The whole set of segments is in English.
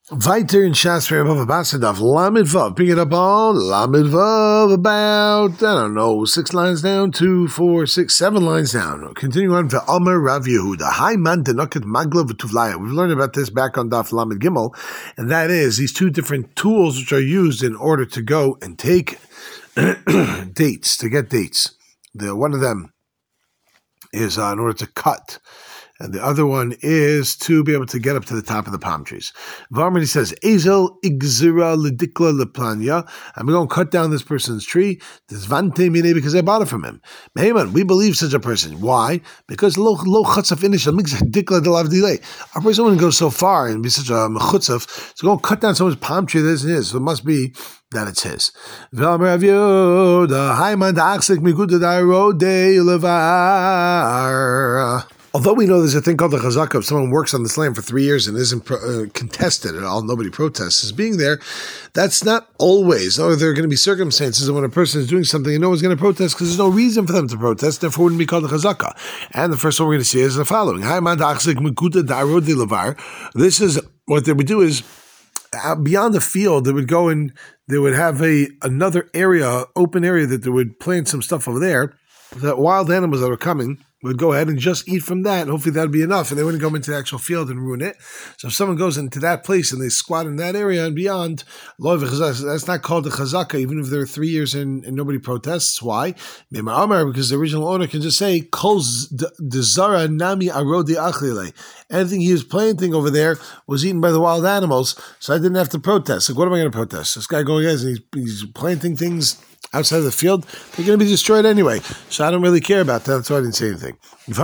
Weiter in Shas Above Abasadov, Lamed Vav, pick it up on Lamed Vav about, 6 lines down, 2, 4, 6, 7 lines down. Continue on to Amar Rav Yehuda. Hi man denaket magla v'tuvlaya. We've learned about this back on Daf Lamed Gimel, and that is these two different tools which are used in order to go and take dates, to get dates. One of them is in order to cut, and the other one is to be able to get up to the top of the palm trees. Varmani says, Ezel igzira ledikla leplanya. I'm going to cut down this person's tree. Desvante mine, because I bought it from him. Meheman, we believe such a person. Why? Because lo chatzaf inish mix dikla delav delay. A person wouldn't go so far and be such a mechutzaf to go cut down someone's palm tree that isn't his. So it must be that it's his. Although we know there's a thing called the chazaka, if someone works on this land for 3 years and isn't contested at all, nobody protests as being there, that's not always. Or there are going to be circumstances when a person is doing something and no one's going to protest because there's no reason for them to protest, therefore it wouldn't be called the chazaka. And the first one we're going to see is the following. This is, what they would do is, beyond the field, they would go and they would have another area, open area, that they would plant some stuff over there, that wild animals that are coming would go ahead and just eat from that, and hopefully that would be enough, and they wouldn't go into the actual field and ruin it. So if someone goes into that place and they squat in that area and beyond, that's not called a chazaka, even if they're 3 years and nobody protests. Why? Because the original owner can just say, anything he was planting over there was eaten by the wild animals, so I didn't have to protest. Like, what am I going to protest? This guy going and he's planting things outside of the field, they're going to be destroyed anyway. So I don't really care about that. That's why I didn't say anything. If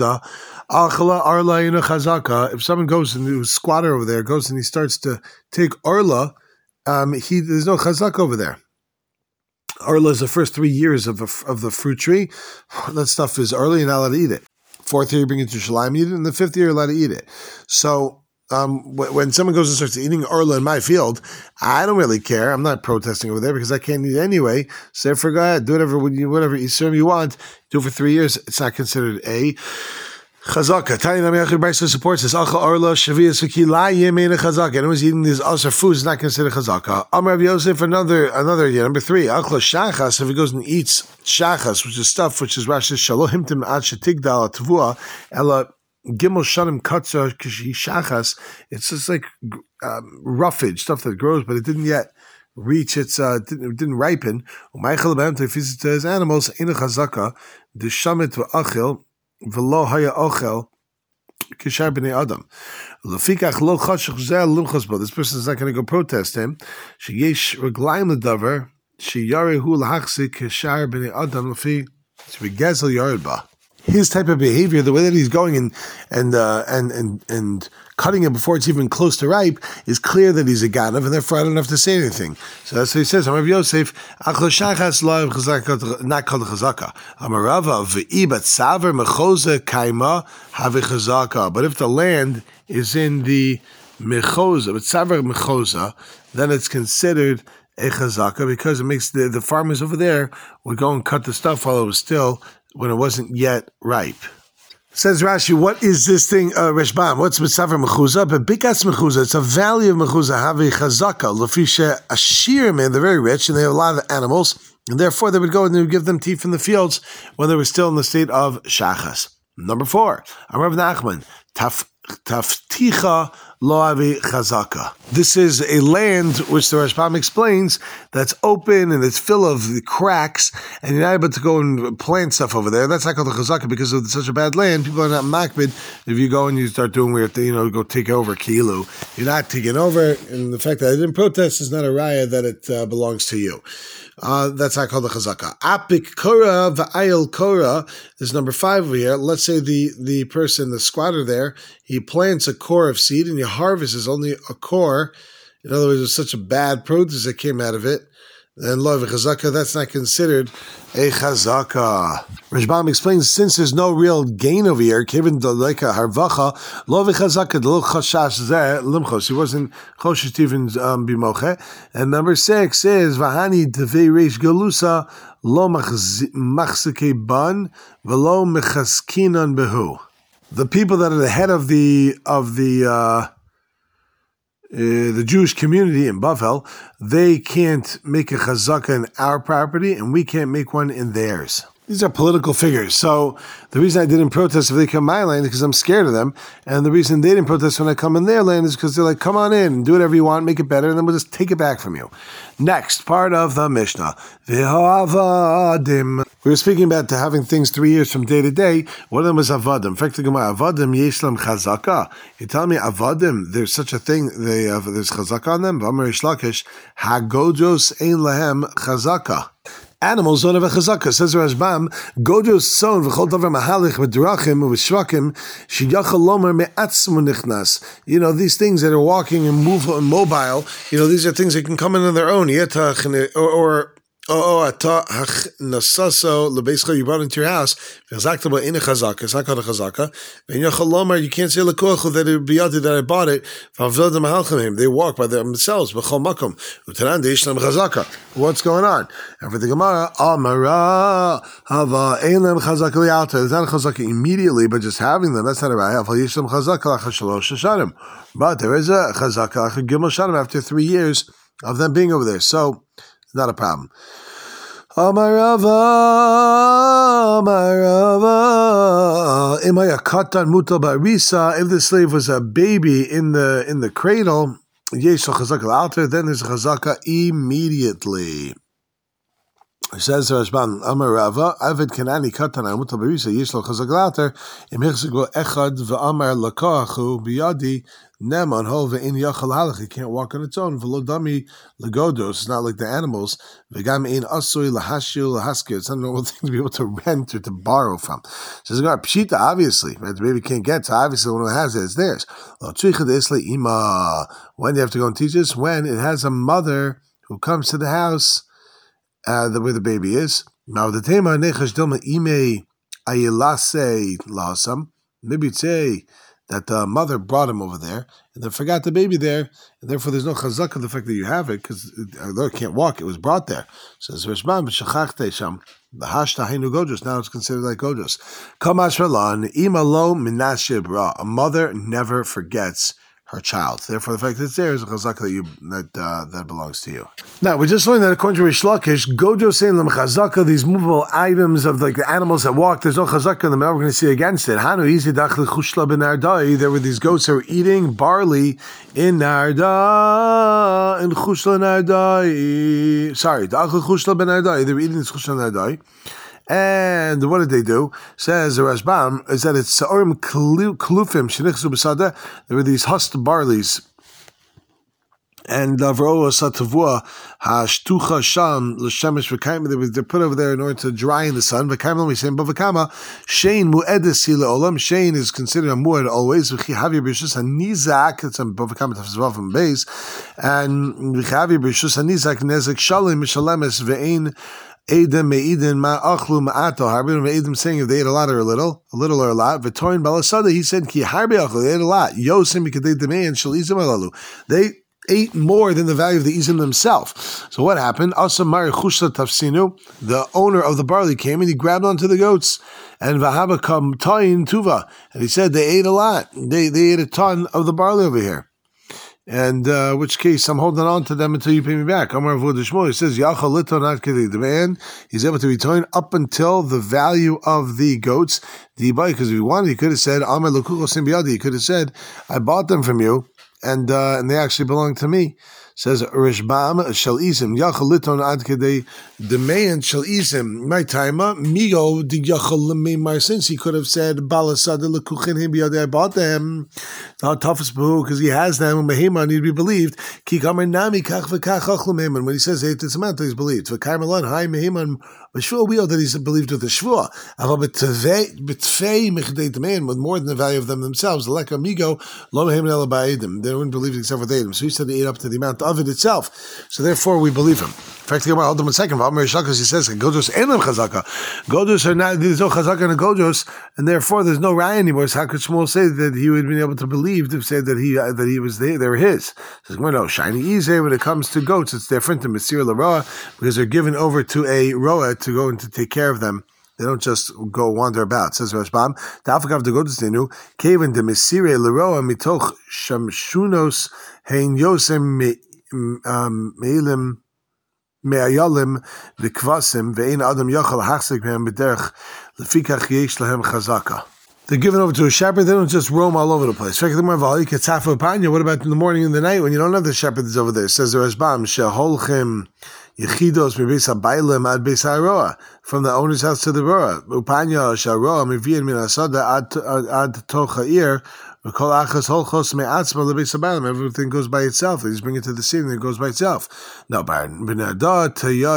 someone goes and a squatter over there goes and he starts to take arla, there's no chazaka over there. Arla is the first 3 years of the fruit tree. That stuff is early, you're not allowed to eat it. 4th year you bring it to Shalim, eat it, and the 5th year you're allowed to eat it. So when someone goes and starts eating arla in my field, I don't really care. I'm not protesting over there because I can't eat it anyway. So therefore, go ahead, do whatever you want. Do it for 3 years. It's not considered a chazaka. Tanya Namiach Brisa supports this. Achal arla shavias v'kila yemena chazaka. Anyone's eating these other foods is not considered chazaka. Amar Rav Yosef, another year. Number 3. Achla shachas. If he goes and eats shachas, which is stuff which is Rashi shalohim tim ad shetigdal tvua ela Gimel Shanim Katza Kishi Shachas, it's just like roughage, stuff that grows, but it didn't yet reach its, didn't ripen. Umaychel B'Hem if he's to his animals, Ina Chazaka, Deshamet V'Achil, V'lo Haya Ochel, Kishar B'nei Adam. Lefikach Lo Chashach Zeh Lumchas Bo. This person is not going to go protest him. Sheyesh Reglaim L'Davar, Sheyarehu L'Hachzik Kishar B'nei Adam, Lefi, Shbegezel Yared Ba. His type of behavior, the way that he's going and cutting it before it's even close to ripe, is clear that he's a ganav, and therefore I don't have to say anything. So that's what he says. Amar Yosef, not called chazaka. Amar Rava, v'ibat saver mechoza kaima have chazaka. But if the land is in the mechoza, but saver mechoza, then it's considered a chazaka because it makes the farmers over there would go and cut the stuff while it was still, when it wasn't yet ripe. Says Rashi, what is this thing, Reshbam? What's Mitzaver Mechuzah? But Bikas Mechuzah, it's a valley of Mechuzah, have a chazaka. Lafisha Ashir, man, they're very rich and they have a lot of animals, and therefore they would go and they would give them tea from the fields when they were still in the state of Shachas. Number 4, Amar Nachman, Tafticha Lo Avi Chazaka. This is a land which the Rashbam explains that's open and it's full of cracks, and you're not able to go and plant stuff over there. That's not called a Chazaka because of such a bad land. People are not makbid. If you go and you start doing weird things, go take over Kilu, you're not taking over, and the fact that I didn't protest is not a raya that it belongs to you. That's not called a chazaka. Apik kora v'ayil kora is number 5 over here. Let's say the person, the squatter there, he plants a core of seed and he harvests only a core. In other words, there's such a bad produce that came out of it. Then lo v'chazaka, that's not considered a chazaka. Rashbam explains, since there's no real gain over here, given the leka harvacha, lo v'chazaka, lo chashash zeh limchos. He wasn't choshesh even bimoche. And number 6 is v'hani devei reish galusa lo machzike ban v'lo mechaskinan behu. The people that are the head of the the Jewish community in Bavel, they can't make a chazaka in our property, and we can't make one in theirs. These are political figures. So the reason I didn't protest if they come my land is because I'm scared of them. And the reason they didn't protest when I come in their land is because they're like, come on in, do whatever you want, make it better, and then we'll just take it back from you. Next, part of the Mishnah. V'ha'avadim. We were speaking about having things 3 years from day to day. One of them was avadim. In fact, the Gemara, avadim yeshlam chazaka. You tell me avadim, there's such a thing, there's chazaka on them? V'amar Rish Lakish, hagojos ein lahem chazaka. Animals don't have a chazaka. Says Rashbam, Gojo's son v'chol davar mahalich v'drachim v'shvakim sheyachal lomer me'atzmu nichnas. These things that are walking and mobile, these are things that can come in on their own. Nasaso lebeischa, you brought into your house. You can't say lekoach that it be that I bought it. They walk by themselves. What's going on? And for the Gemara, Amara hava elam chazaka li'alta. There's not a chazaka immediately, but just having them, that's not a raya. But there is a chazaka after 3 years of them being over there. So it's not a problem. Amarava. If the slave was a baby in the cradle, then there's a chazaka immediately. Says Rashban, Amarava, Avid Kanani Katana Mutal Barisa, Yishlo Chazaglater, Imhixiglo Echad V'Amar Lakachu Biyadi. Neman hove in yachal halach. It can't walk on its own. Velodami legodos. It's not like the animals. V'gam in asui lahashu lahaskir. It's not a normal thing to be able to rent or to borrow from. So it's got pshita, obviously. Right? The baby can't get, so obviously when it has it, it's theirs. When do you have to go and teach this? When it has a mother who comes to the house where the baby is. Now the tema nechash dilma ime ayilase lasam. Maybe you'd say that the mother brought him over there, and then forgot the baby there, and therefore there's no chazak of the fact that you have it, because although it can't walk, it was brought there. Says Rishman, b'shachachte sham, b'hashta hainu gojos, now it's considered like gojos. Kamash v'lan, imalo minashe bra, a mother never forgets her child. Therefore, the fact that it's there is a chazaka that belongs to you. Now, we just learned that according to Rish Lakish, gojo saying them chazaka, these movable items of like the animals that walk, there's no chazaka in them. Now we're going to see against it. Hanu izi dachli chushla benardai. There were these goats that were eating barley in narda, in chushla nardai. Sorry, dachli chushla benardai. They were eating this chushla nardai. And what did they do? Says the Rashbam is that it's sa'orim klufim shenichzu b'sadeh. There were these husked barleys, and v'roa satavua hashtucha sham l'shemesh v'kaim. They're put over there in order to dry in the sun. V'kaim we say b'v'kama shein mu'edes olam. Shein is considered a mu'ed always. V'chihavi b'rishus hanizak. It's a b'v'kama tafsvav from base, and v'chihavi b'rishus hanizak nezek shalim mishalemes ve'ein. Edom me'idin ma'achlu ma'ato. Harbin me'idin saying if they ate a lot or a little or a lot. V'toin balasada, he said ki harbi achlu, they ate a lot. Yosim mikadei demein shel izim alalu. They ate more than the value of the izim themselves. So what happened? Asa mari chushla tafsinu, the owner of the barley came and he grabbed onto the goats. And v'haba kam tayin tuva, and he said they ate a lot. They ate a ton of the barley over here. And which case I'm holding on to them until you pay me back. Amar Avod Shmuel, he says Yachal Lito not Kedei. The man, he's able to be towing up until the value of the goats. Because if he wanted, he could have said Amar Lukucho Simbiadi. He could have said, I bought them from you, and they actually belong to me. Says Rishbam shall isim Yachal Liton ad Kedei. The man shall isim my timer migo the Yachal lememar, since he could have said Balasada lekuchin him biyadei, I bought them. Not toughest boo because he has them. Mehema need to be believed. Ki kamer nami kach v'kach achlu meheman. When he says it's a man, he's believed. V'karmelan hai meheman b'shvua, we know that he's believed with the shvua. Ava b'tfei mechdei demein, with more than the value of them themselves. Like amigo lo meheman ela ba'edim. They wouldn't believe it except with edim. So he said they ate up to the amount of it itself. So therefore we believe him. In fact, hold on a second. He says gojos ain't chazaka. Gojos are not. There's no chazaka in the gojos, and therefore there's no raya anymore. So how could Shmuel say that he would have been able to believe to say that he was there? They were his. He says no, shiny easy. When it comes to goats, it's different than Mesir LaRoa because they're given over to a roa to go and to take care of them They don't just go wander about. Says Rashbam, Dafakav de Godestinu, Kaven de Mesire Leroa Mitoch Shamshunos Hein Yosem Meilim Me'ayalim V'kvasim Ve'ein Adam Yochel Hachsek Me'em B'derech Lefikach Yesh Lahem Chazaka. They're given over to a shepherd. They don't just roam all over the place. What about in the morning and the night when you don't have the shepherd that's over there? It says the Rashbam, Sheholchim Yechidos Mibis Habaylim Ad Beis HaRoa, from the owner's house to the Roa. Upanya Sharoa Mivian Min Asada Ad Toch Ha'ir. Everything goes by itself. They just bring it to the city and it goes by itself. Now, by Narda,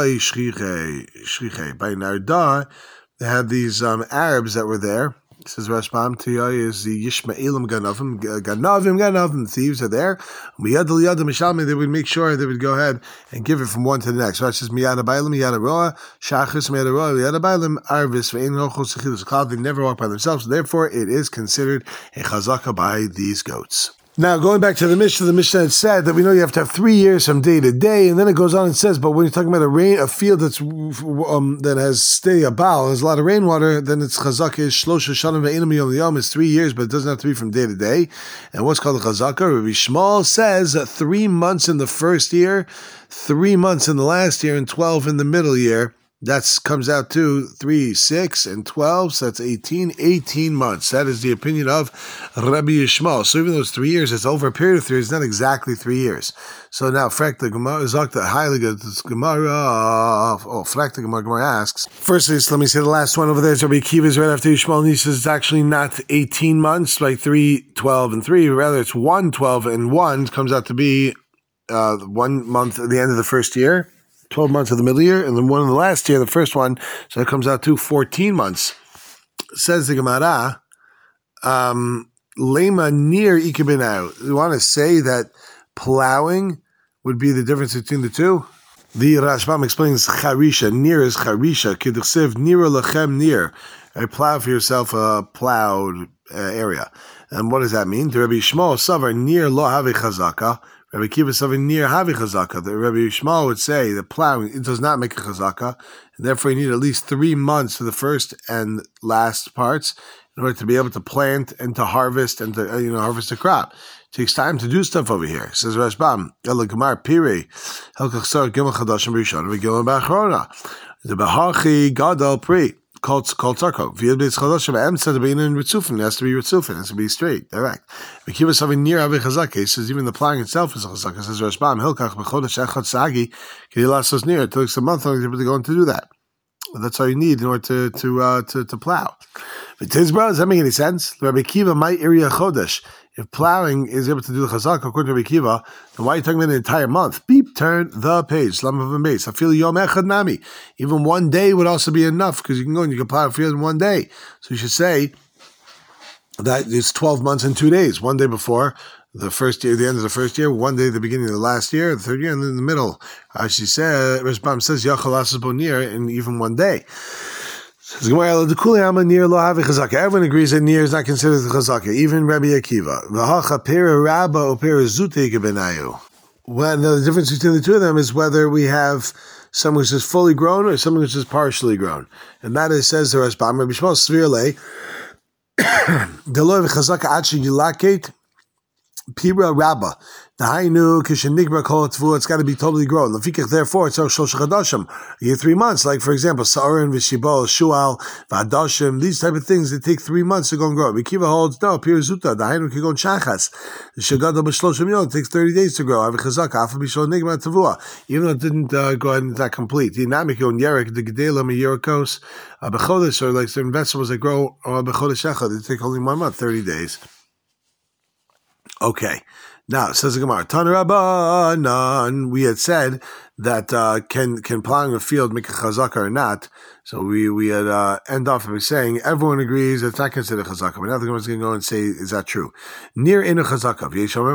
they had these Arabs that were there. It says Rashbam, Tiyai is the Yishmaelim Ganavim, thieves are there. They would make sure they would go ahead and give it from one to the next. So it says Miyada Bailim, Miyada Roa, Shachris, Miyada Roa, Miyada Bailim, Arvis, Ve'in Rochos Sechilus Cloud. They never walk by themselves, so therefore it is considered a chazaka by these goats. Now, going back to the Mishnah had said that we know you have to have 3 years from day to day, and then it goes on and says, but when you're talking about a field that's that has a bow, has a lot of rainwater, then it's chazaka is shlosha shanim ve'inam yom yom, is 3 years, but it doesn't have to be from day to day. And what's called a chazaka? Rabbi Shmuel says that 3 months in the first year, 3 months in the last year, and 12 in the middle year. That comes out to 3, 6, and 12, so that's 18 months. That is the opinion of Rabbi Yishmael. So even though it's 3 years, it's over a period of 3 years, it's not exactly 3 years. So now, Frak the Gemara asks, firstly, let me say the last one over there is Rabbi Akiva's right after Yishmael, and he says it's actually not 18 months, like 3, 12, and 3, rather it's 1, 12, and 1 comes out to be 1 month at the end of the first year. 12 months of the middle year, and then one in the last year, the first one, so it comes out to 14 months. Says the Gemara, Lema near Ikebinau. You want to say that plowing would be the difference between the two? The Rashbam explains Charisha, near is Charisha, Kidduchsiv, near lachem near. A plow for yourself, a plowed area. And what does that mean? The Rabbi Shmuel, Savar, near lo have chazaka. Rabbi Akiva Savar near Havi Chazaka. The Rabbi Yishmael would say that plowing, it does not make a chazaka, and therefore you need at least 3 months for the first and last parts in order to be able to plant and to harvest and to harvest a crop. It takes time to do stuff over here. Says Rashbam, El Gemar Piri, Helkach Sar Gimel Chadashim Rishon, Gimel Bachrona, the Behachi Gadol Pri. Called Tarko. It has to be Ritzufin. It has to be Ritzufin. It has to be straight, direct. Akiva something near Avi Chazaka. He says even the plowing itself is a Chazaka. Says Rashbam, Hilkach B'chodesh Echad Sagi, Kedilasos near. It takes a month to be able to do that. Well, that's all you need in order to plow. But Tizbra, does that make any sense? Rabbi Akiva, my area Chodesh. If plowing is able to do the chazaka according to Rabbi Akiva, then why are you talking about an entire month? Beep, turn the page. Slam of a base. I feel yom echad nami. Even 1 day would also be enough because you can go and you can plow a field in 1 day. So you should say that it's 12 months and 2 days. 1 day before the first year, the end of the first year, 1 day at the beginning of the last year, the third year, and then in the middle. She said, Rashbam says yachal asas bonir in even 1 day. Everyone agrees that near is not considered the chazaka, even Rabbi Akiva. Well, the difference between the two of them is whether we have someone which is fully grown or someone which is partially grown. And that is, says the Rashbam, Rabbi Shmuel Svirle, Deloy v'chazaka achi yilaket pira rabba. The hainu kishenigba kol tvu. It's got to be totally grown. Lefikach, therefore, it's shlosh chadashim. You get 3 months, like for example, sa'arin v'shibol, shual, v'adashim. These type of things that take 3 months to go and grow. Rikiva holds no pira zuta. The hainu kigon shachas. The shagadol b'shloshim yom takes 30 days to grow. Avichazaka afa b'shol nigma tavua. Even though it didn't go ahead and it's not complete. The dinamic on yerek the gedela miyerikos bechodesh, or like certain vegetables that grow bechodesh echad. They take only 1 month, 30 days. Okay. Now, says the Gemara, Tanarabanan, we had said that can plowing a field make a chazaka or not. So we had end off by saying everyone agrees it's not considered chazaka. But now the Gemara is going to go and say, is that true? Near in a chazaka.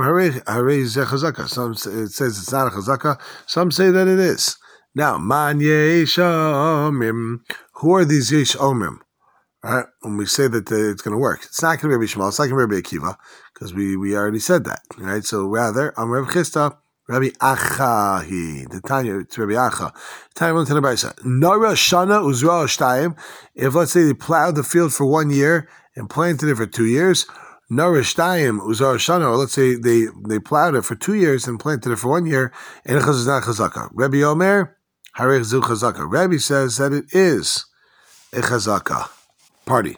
Some it says it's not a chazaka. Some say that it is. Now, man yesh omim. Who are these yesh omim? Right? When we say that it's going to work, it's not going to be Rabbi Shmuel, it's not going to be Rabbi Akiva, because we already said that, right? So rather, I'm Rav Chisda. Rabbi Acha, the Tanya, it's Rabbi Acha. Tanya went to the Brisa. Nara Shana Uzra Shtayim. If let's say they plowed the field for 1 year and planted it for 2 years, Nara Shtayim Uzra Shana, or let's say they plowed it for 2 years and planted it for 1 year, and it's not chazaka. Rabbi Omer, Harech Zu chazaka. Rabbi says that it is a chazaka. Pardon.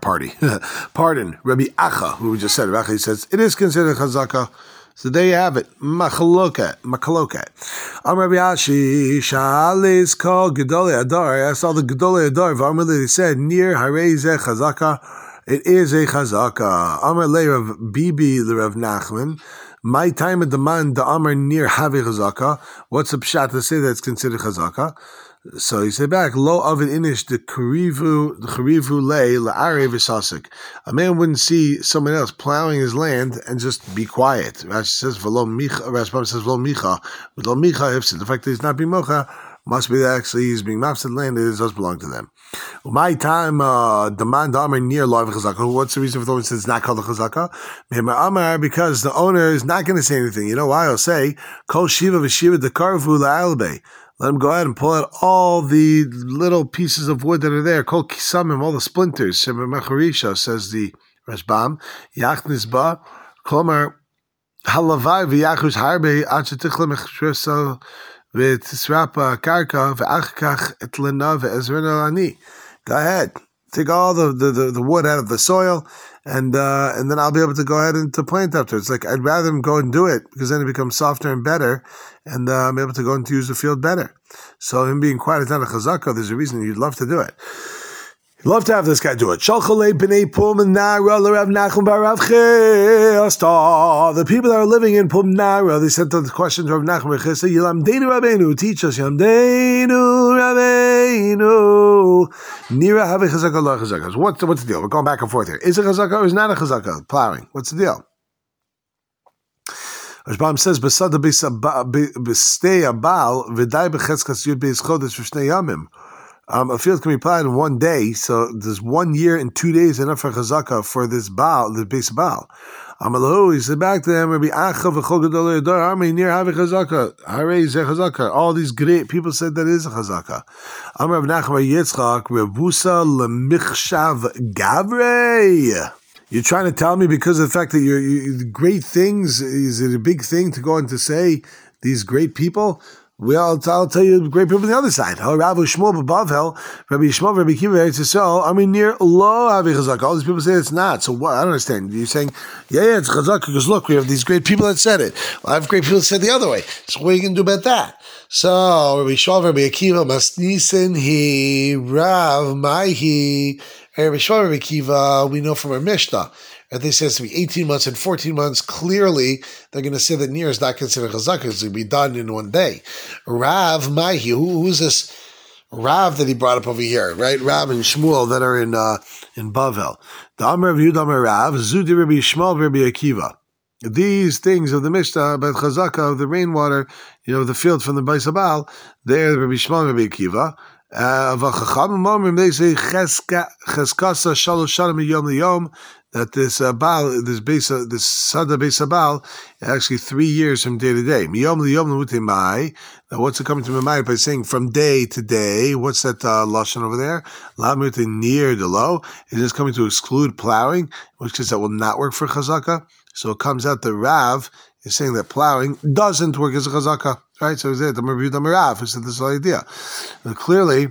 Rabbi Acha, who we just said, Rabbi Acha says it is considered chazaka. So there you have it. Machaloket. Rabbi Ashi, Sha'alis called Gedolei Adar. I saw the Gedolei Adar. V'amrli, they said, Nir Harei Zeh Chazaka. It is a Chazaka. Amar Le Rav Bibi Le Rav Nachman. My time at the man, the Amar Nir Have Chazaka. What's the pshat to say that's considered Chazaka? So he said back, Lo Avid Inish the Charivu Le La'are V'Sasik. A man wouldn't see someone else plowing his land and just be quiet. Rashi says V'lo Micha. Rashi says V'lo Micha. V'lo Micha Hifsid. The fact that he's not being Mocha must be that actually he's being mafsid land. It does belong to them. My time demand Amar near law of chazaka. What's the reason for the one says it's not called a chazaka? Amar, because the owner is not going to say anything. You know why? He'll say Kol Shiva v'Shiva dekarvu la'albe. Let him go ahead and pull out all the little pieces of wood that are there. Kol kisamim, all the splinters. Shema Mecharisha, says the Rashbam. Yachnis ba, Kolmar, halavai v'yachus harbe, achetichle mechtresa v'tisrapa karka v'achkach etlena v'ezrena lani. Go ahead. Take all the wood out of the soil, and then I'll be able to go ahead and to plant after. It's like I'd rather him go and do it because then it becomes softer and better, and I'm able to go and to use the field better. So him being quiet is not a chazaka. There's a reason you'd love to do it. You'd love to have this guy do it. The people that are living in Pumnara, they sent the question to Rav Nachman Chesed, Yilamdeinu Rabbeinu, teach us, Yilamdeinu Rabbeinu. Nira have a chazaka, la chazaka. What's the deal? We're going back and forth here. Is it chazaka or is it not a chazaka? Plowing. What's the deal? Rashbam says, "Besada b'stei abal v'day b'chetzkas yud beis chodesh v'shnei yamim." A field can be plowed in 1 day, so there's 1 year and 2 days enough for chazaka for this baal, the base baal. Amalahu, he said back to them, Rabbi Acha v'chol gedolei adar armei near have chazaka, harei zeh chazaka. All these great people said that is a chazaka. Amar Rav Nachman Yitzchak rebusa lemichshav gavrei. You're trying to tell me because of the fact that you great things, is it a big thing to go and to say these great people? I'll tell you great people on the other side. Rav Shmuel Bavel, Rabbi Shmuel, Rabbi Kiva, I mean, near low Avi Chazaka. All these people say it's not. So what? I don't understand. You're saying, yeah, it's Chazaka because look, we have these great people that said it. Well, I have great people that said the other way. So what are you going to do about that? So Rabbi Shmuel, Rabbi Akiva, Masnisen he Rav Maihi, Rabbi Shmuel, Rabbi Akiva. We know from our Mishnah. And they say it's to be 18 months and 14 months. Clearly, they're going to say that Nir is not considered chazaka. It's going to be done in 1 day. Rav Maihi, who's this Rav that he brought up over here, right? Rav and Shmuel that are in Bavel. The Amar of Yudam Rav, Zudi Rabbi Shmuel, Rabbi Akiva. These things of the Mishnah about chazaka, of the rainwater, the field from the Bais Abal, they're Rabbi Shmuel, Rabbi Akiva. They say cheskasa shalosh shanim yom liyom, that this Baal, this Sada Beis Abal, actually 3 years from day to day. Miyom liyom l'mutimai. Now, what's it coming to my mind by saying from day to day? What's that lashon over there? Lamut near the low. It is coming to exclude plowing, which is that will not work for chazaka. So it comes out that Rav is saying that plowing doesn't work as a chazaka, right? So it's there. The Rav who said this whole idea. But clearly,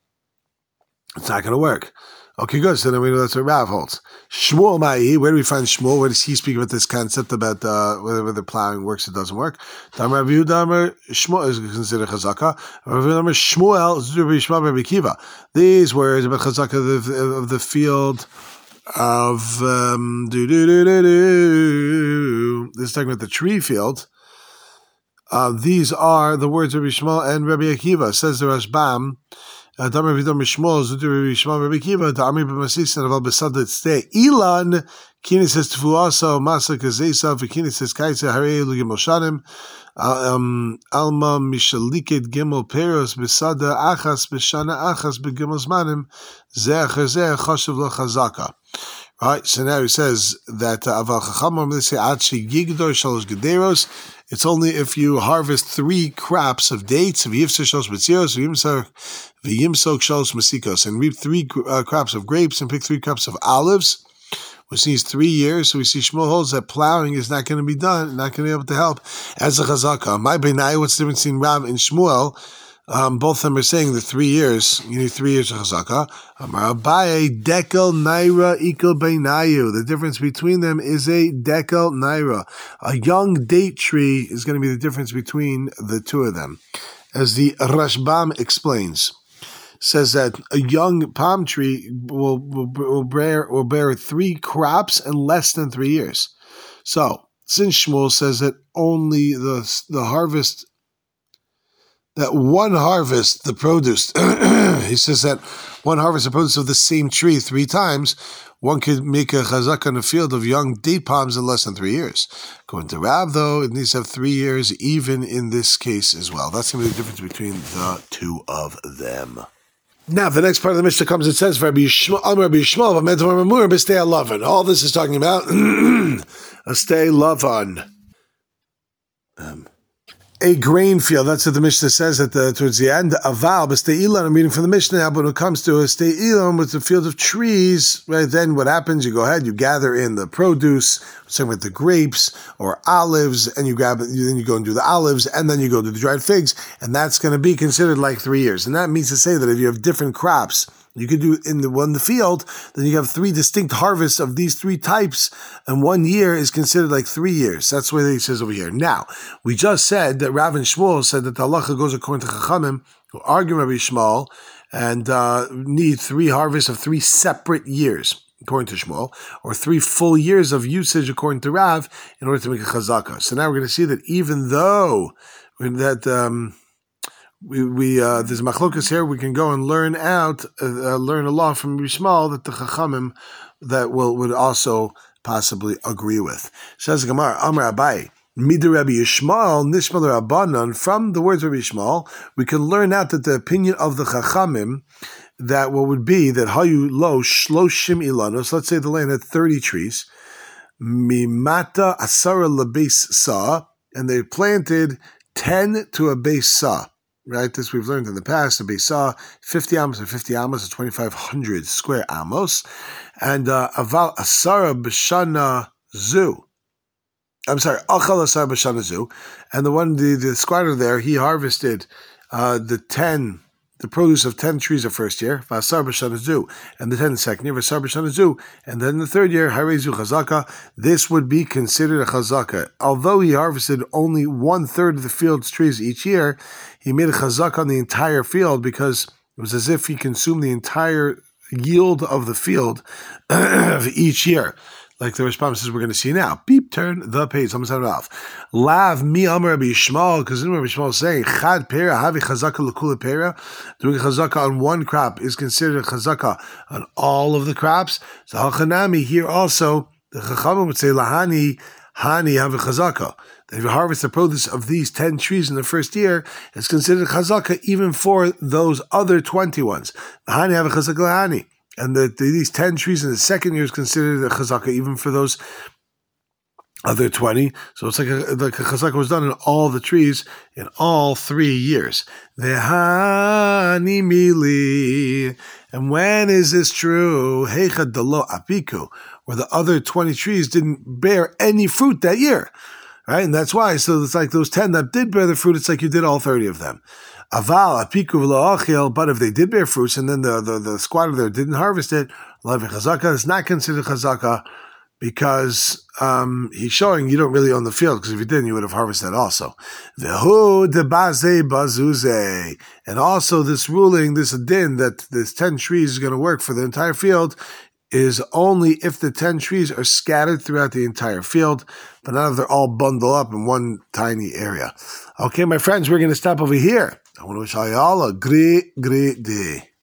it's not going to work. Okay, good. So then we know that's what Rav holds. Shmuel Ma'i, where do we find Shmuel? Where does he speak about this concept about whether plowing works or doesn't work? Damar Rav Damar Shmuel is considered chazaka. Rav Damar Shmuel is Shmuel Rabbi Kiva. These words about chazaka of the field of this is talking about the tree field. These are the words of Rabbi Shmuel and Rabbi Akiva. Says the Rashbam. Damar Vidam Shmuel Zuti Rabbi Shmuel Rabbi Akiva. Damar b'Masisa Rav Besadat Stay Ilan. Kini says Tfuasa Masa Kazesa. V'Kini says Kaisa Harei Lugimel Shanim. Alma Mishaliket Gimel Peros Besada Achas Beshana Achas Begimel Zmanim Zeh Chazeh Chashuv LaChazaka. Right, so now he says that Aval Chachamim they say Ad Shegigdor Shalosh Gederos. It's only if you harvest 3 crops of dates, and reap 3 crops of grapes and pick 3 crops of olives, which needs 3 years. So we see Shmuel holds that plowing is not going to be done, not going to be able to help as a chazaka. My benai, what's the difference between Rav and Shmuel? Both of them are saying the 3 years. You need 3 years of chazaka. Amar Abaye, dekel naira equal beinayu. The difference between them is a dekel naira. A young date tree is going to be the difference between the two of them. As the Rashbam explains, says that a young palm tree will bear 3 crops in less than 3 years. So, since Shmuel says that only the harvest, that one harvest, the produce, he says that one harvest, the produce of the same tree 3 times, one could make a chazak in a field of young date palms in less than 3 years. According to Rav, though, it needs to have 3 years, even in this case as well. That's going to be the difference between the two of them. Now, the next part of the Mishnah comes, it says, all this is talking about a stay lavan. A grain field. That's what the Mishnah says towards the end. Aval, b'stei ilan. I'm reading from the Mishnah now, but when it comes to a stei ilan, with the field of trees, right? Then what happens? You go ahead, you gather in the produce, same with the grapes or olives, and then you go and do the olives, and then you go do the dried figs, and that's going to be considered like 3 years. And that means to say that if you have different crops, you could do in the field, then you have 3 distinct harvests of these 3 types, and 1 year is considered like 3 years. That's the way he says over here. Now, we just said that Rav and Shmuel said that the halacha goes according to Chachamim, who argue Rabbi Shmuel, and need 3 harvests of 3 separate years, according to Shmuel, or 3 full years of usage, according to Rav, in order to make a chazaka. So now we're going to see that even though that... there's machlokas here. We can go and learn a law from Yishmael that the Chachamim that would also possibly agree with. Says Gemara, Amar Abaye, Midu Rabbi Yishmael, Nishmal Rabbanan. From the words of Rabbi Yishmael, we can learn out that the opinion of the Chachamim that what would be that Hayu Lo Shloshim Ilanos. Let's say the land had 30 trees, Mimata Asara Labeis Sa, and they planted 10 to a base Sa. Right, this we've learned in the past. The Beisa, 50 amos or 50 amos is 2,500 square amos, and Aval Asara B'Shana Zu. I'm sorry, Achal Asara B'Shana Zu, and the squatter there, he harvested the produce of 10 trees the first year, Vasar B'Shana Zu, and the 10 the second year, Vasar B'Shana Zu, and then the third year, Harezu Chazaka. This would be considered a Chazaka. Although he harvested only 1/3 of the field's trees each year, he made a Chazaka on the entire field because it was as if he consumed the entire yield of the field of each year. Like the responses we're going to see now. Beep, turn the page. Someone said it off. Lav mi amar Rabbi Yishmael, because Rabbi Yishmael is saying, Chad pera, havi chazaka l'kula pera. Doing a chazaka on one crop is considered a chazaka on all of the crops. So hachanami, here also, the Chachamim would say, Lahani, hani have a chazaka. That if you harvest the produce of these 10 trees in the first year, it's considered chazaka even for those other 20 ones. Lahani have a chazaka lahani. And these 10 trees in the second year is considered a chazaka even for those other 20. So it's like a chazaka was done in all the trees in all 3 years. Vehani mili. And when is this true? Heicha dalo apiku, where the other 20 trees didn't bear any fruit that year. Right? And that's why. So it's like those 10 that did bear the fruit, it's like you did all 30 of them. Aval apiku v'lo achil, but if they did bear fruits and then the squatter there didn't harvest it, levi chazaka is not considered chazaka because he's showing you don't really own the field, because if you didn't, you would have harvested also. V'hu debaze bazuze, and also this ruling, this din that this 10 trees is going to work for the entire field is only if the 10 trees are scattered throughout the entire field, but not if they're all bundled up in one tiny area. Okay, my friends, we're going to stop over here. I want to wish you all a great day.